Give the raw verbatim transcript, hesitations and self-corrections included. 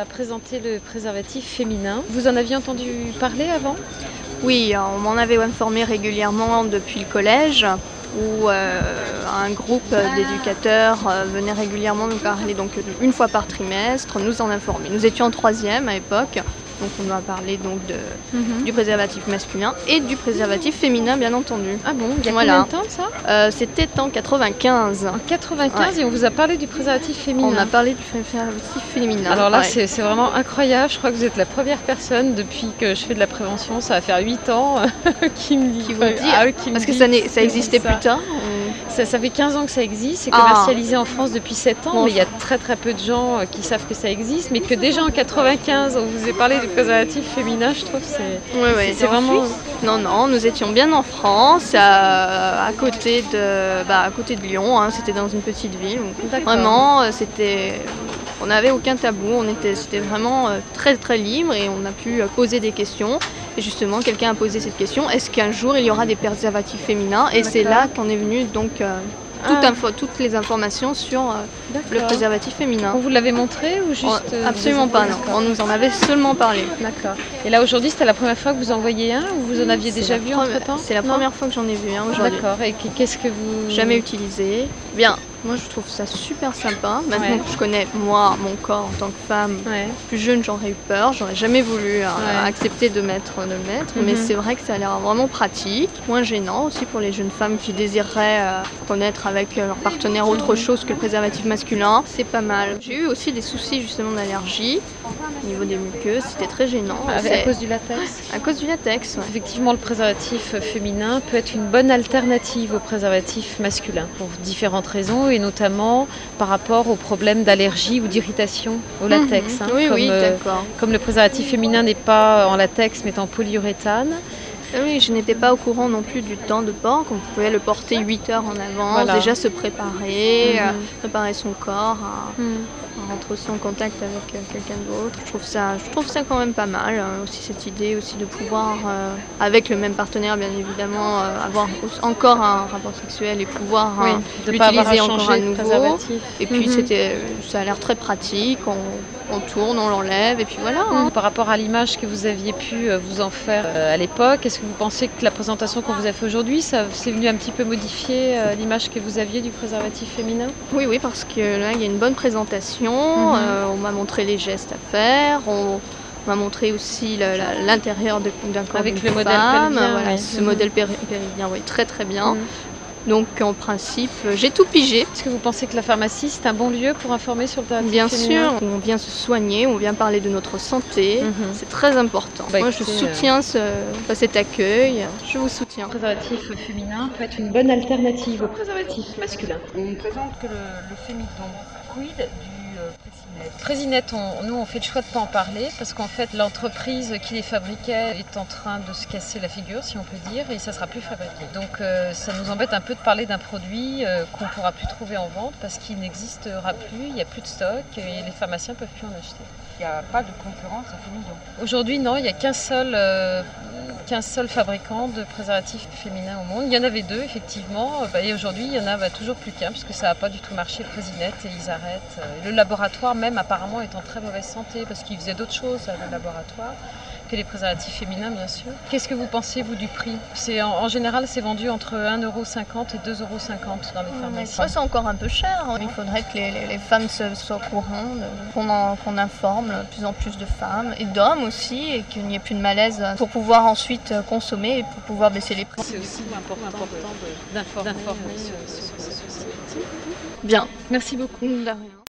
va présenter le préservatif féminin. Vous en aviez entendu parler avant ? Oui, on m'en avait informé régulièrement depuis le collège, où euh, un groupe d'éducateurs euh, venait régulièrement nous parler, donc une fois par trimestre, nous en informer. Nous étions en troisième à l'époque, donc on nous a parlé donc de, mm-hmm. du préservatif masculin et du préservatif féminin, bien entendu. Ah bon, il y a voilà. combien de temps ça euh, C'était en quatre-vingt-quinze. En quatre-vingt-quinze, ouais. Et on vous a parlé du préservatif féminin. On a parlé du préservatif féminin. Alors là, ouais. c'est vraiment incroyable. Je crois que vous êtes la première personne depuis que je fais de la prévention, ça va faire huit ans, qui me dit. Qui vous dit, ah, qui parce me que dit, ça, ça existait ça. plus tard. Ça, ça fait quinze ans que ça existe, c'est commercialisé ah. en France depuis sept ans, bon, mais il y a très très peu de gens qui savent que ça existe, mais que déjà en quatre-vingt-quinze, on vous ait parlé du préservatif féminin, je trouve que c'est ouais, ouais, c'est vraiment... Non, non, nous étions bien en France, à, à, côté, de, bah, à côté de Lyon, hein, c'était dans une petite ville. Vraiment, c'était... On n'avait aucun tabou, on était, c'était vraiment très très libre et on a pu poser des questions. Et justement, quelqu'un a posé cette question, est-ce qu'un jour il y aura des préservatifs féminins ? Et c'est là qu'en est venu donc euh, toute ah. info, toutes les informations sur euh, le préservatif féminin. On vous l'avait montré ou juste on, Absolument pas, non. On nous en avait seulement parlé. D'accord. Et là aujourd'hui, c'était la première fois que vous en voyez un ou vous en aviez déjà vu entre-temps ? C'est la non première fois que j'en ai vu un aujourd'hui. D'accord. Et qu'est-ce que vous... Jamais utilisé. Bien. Moi, je trouve ça super sympa. Maintenant ouais. que je connais, moi, mon corps en tant que femme, ouais. plus jeune, j'aurais eu peur. J'aurais jamais voulu euh, ouais. accepter de mettre, de le mettre. Mm-hmm. Mais c'est vrai que ça a l'air vraiment pratique. Moins gênant aussi pour les jeunes femmes qui désireraient euh, connaître avec leur partenaire autre chose que le préservatif masculin. C'est pas mal. J'ai eu aussi des soucis justement d'allergie au niveau des muqueuses. C'était très gênant. Ah, à cause du latex À cause du latex, ouais. Effectivement, le préservatif féminin peut être une bonne alternative au préservatif masculin pour différentes raisons. Et notamment par rapport aux problèmes d'allergie ou d'irritation au latex. Mmh. Hein, oui, comme, oui, euh, d'accord. Comme le préservatif féminin n'est pas en latex mais en polyuréthane. Oui, je n'étais pas au courant non plus du temps de port, qu'on pouvait le porter huit heures en avance, voilà. déjà se préparer, mmh. euh, préparer son corps à, mmh. à rentrer aussi en contact avec euh, quelqu'un d'autre. Je trouve ça, je trouve ça quand même pas mal, hein, aussi cette idée aussi de pouvoir, euh, avec le même partenaire bien évidemment, euh, avoir encore un rapport sexuel et pouvoir oui, euh, l'utiliser encore à nouveau. Et puis mmh. c'était, ça a l'air très pratique, on, on tourne, on l'enlève et puis voilà. Hein. Par rapport à l'image que vous aviez pu vous en faire euh, à l'époque, est-ce que vous pensez que la présentation qu'on vous a fait aujourd'hui, ça c'est venu un petit peu modifier euh, l'image que vous aviez du préservatif féminin ? Oui, oui, parce que là, il y a une bonne présentation. Mm-hmm. Euh, on m'a montré les gestes à faire. On, on m'a montré aussi le, la, l'intérieur de, d'un corps avec d'une le femme. Modèle pelvien, voilà, oui. ce mm-hmm. modèle péri- périnien, oui, très très bien. Mm-hmm. Donc en principe, j'ai tout pigé. Est-ce que vous pensez que la pharmacie, c'est un bon lieu pour informer sur le préservatif Bien féminin ? sûr, on vient se soigner, on vient parler de notre santé, mm-hmm. c'est très important. Bah, Moi écoutez, je soutiens ce, cet accueil, je vous soutiens. Le préservatif féminin peut être une bonne alternative au préservatif masculin. On ne présente que le, le féminin. Quid du euh, Présinet, on, nous on fait le choix de ne pas en parler parce qu'en fait l'entreprise qui les fabriquait est en train de se casser la figure si on peut dire et ça ne sera plus fabriqué. Donc euh, ça nous embête un peu de parler d'un produit euh, qu'on ne pourra plus trouver en vente parce qu'il n'existera plus, il n'y a plus de stock et les pharmaciens ne peuvent plus en acheter. Il n'y a pas de concurrence à féminin. Aujourd'hui non, il n'y a qu'un seul, euh, qu'un seul fabricant de préservatifs féminins au monde. Il y en avait deux effectivement bah, et aujourd'hui il n'y en a bah, toujours plus qu'un parce que ça n'a pas du tout marché Présinet et ils arrêtent. Le laboratoire même apparemment est en très mauvaise santé parce qu'ils faisaient d'autres choses à le laboratoire que les préservatifs féminins bien sûr. Qu'est-ce que vous pensez vous du prix ? C'est, en, en général c'est vendu entre un euro cinquante et deux euros cinquante dans les pharmacies. Ouais, c'est encore un peu cher, hein. Il faudrait que les, les, les femmes se, soient au courant, de, qu'on, en, qu'on informe de plus en plus de femmes et d'hommes aussi et qu'il n'y ait plus de malaise pour pouvoir ensuite consommer et pour pouvoir baisser les prix. C'est aussi important, important de, d'informer, d'informer sur, sur, sur, sur, sur, sur. Bien, merci beaucoup. De rien.